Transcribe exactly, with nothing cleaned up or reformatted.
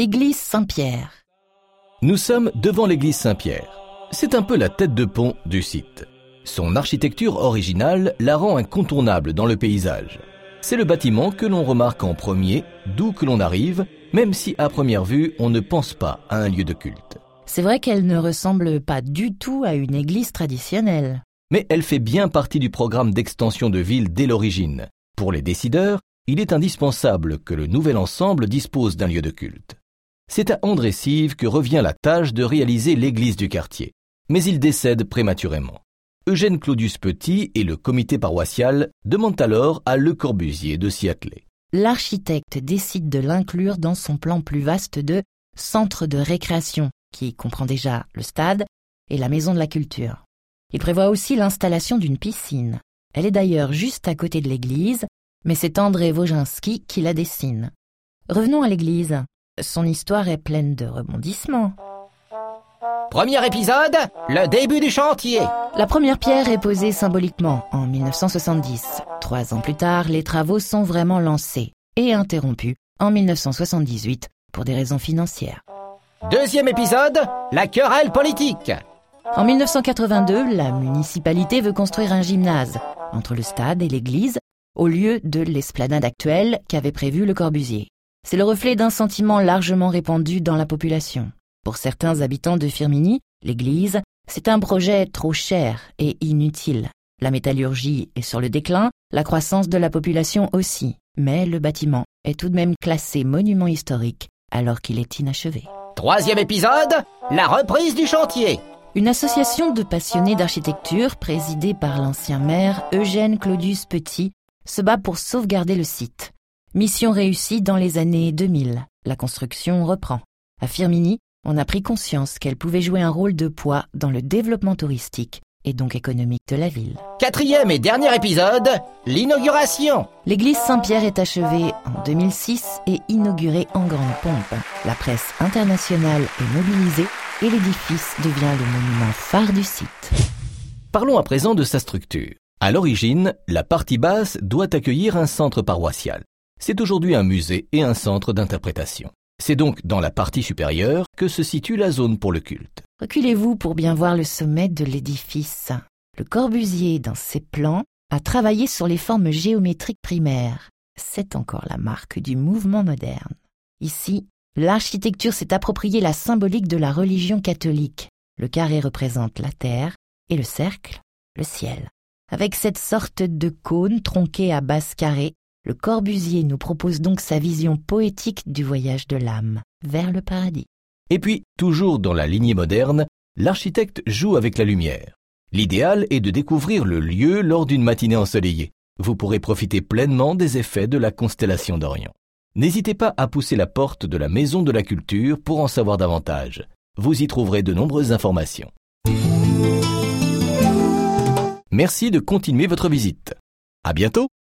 Église Saint-Pierre. Nous sommes devant l'église Saint-Pierre. C'est un peu la tête de pont du site. Son architecture originale la rend incontournable dans le paysage. C'est le bâtiment que l'on remarque en premier, d'où que l'on arrive, même si à première vue, on ne pense pas à un lieu de culte. C'est vrai qu'elle ne ressemble pas du tout à une église traditionnelle. Mais elle fait bien partie du programme d'extension de ville dès l'origine. Pour les décideurs, il est indispensable que le nouvel ensemble dispose d'un lieu de culte. C'est à André Sive que revient la tâche de réaliser l'église du quartier. Mais il décède prématurément. Eugène Claudius Petit et le comité paroissial demandent alors à Le Corbusier de s'y atteler. L'architecte décide de l'inclure dans son plan plus vaste de centre de récréation, qui comprend déjà le stade et la maison de la culture. Il prévoit aussi l'installation d'une piscine. Elle est d'ailleurs juste à côté de l'église, mais c'est André Woginski qui la dessine. Revenons à l'église. Son histoire est pleine de rebondissements. Premier épisode, le début du chantier. La première pierre est posée symboliquement en mille neuf cent soixante-dix. Trois ans plus tard, les travaux sont vraiment lancés et interrompus en mille neuf cent soixante-dix-huit pour des raisons financières. Deuxième épisode, la querelle politique. En mille neuf cent quatre-vingt-deux, la municipalité veut construire un gymnase entre le stade et l'église au lieu de l'esplanade actuelle qu'avait prévu Le Corbusier. C'est le reflet d'un sentiment largement répandu dans la population. Pour certains habitants de Firminy, l'église, c'est un projet trop cher et inutile. La métallurgie est sur le déclin, la croissance de la population aussi. Mais le bâtiment est tout de même classé monument historique alors qu'il est inachevé. Troisième épisode, la reprise du chantier. Une association de passionnés d'architecture présidée par l'ancien maire Eugène Claudius Petit se bat pour sauvegarder le site. Mission réussie dans les années deux mille. La construction reprend. À Firminy, on a pris conscience qu'elle pouvait jouer un rôle de poids dans le développement touristique et donc économique de la ville. Quatrième et dernier épisode, l'inauguration. L'église Saint-Pierre est achevée en deux mille six et inaugurée en grande pompe. La presse internationale est mobilisée et l'édifice devient le monument phare du site. Parlons à présent de sa structure. À l'origine, la partie basse doit accueillir un centre paroissial. C'est aujourd'hui un musée et un centre d'interprétation. C'est donc dans la partie supérieure que se situe la zone pour le culte. Reculez-vous pour bien voir le sommet de l'édifice. Le Corbusier, dans ses plans, a travaillé sur les formes géométriques primaires. C'est encore la marque du mouvement moderne. Ici, l'architecture s'est appropriée la symbolique de la religion catholique. Le carré représente la terre et le cercle, le ciel. Avec cette sorte de cône tronqué à base carrée, le Corbusier nous propose donc sa vision poétique du voyage de l'âme vers le paradis. Et puis, toujours dans la lignée moderne, l'architecte joue avec la lumière. L'idéal est de découvrir le lieu lors d'une matinée ensoleillée. Vous pourrez profiter pleinement des effets de la constellation d'Orion. N'hésitez pas à pousser la porte de la Maison de la Culture pour en savoir davantage. Vous y trouverez de nombreuses informations. Merci de continuer votre visite. À bientôt!